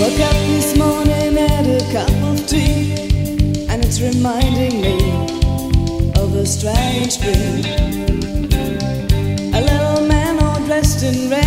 Woke up this morning, had a cup of tea, and it's reminding me of a strange dream. A little man all dressed in red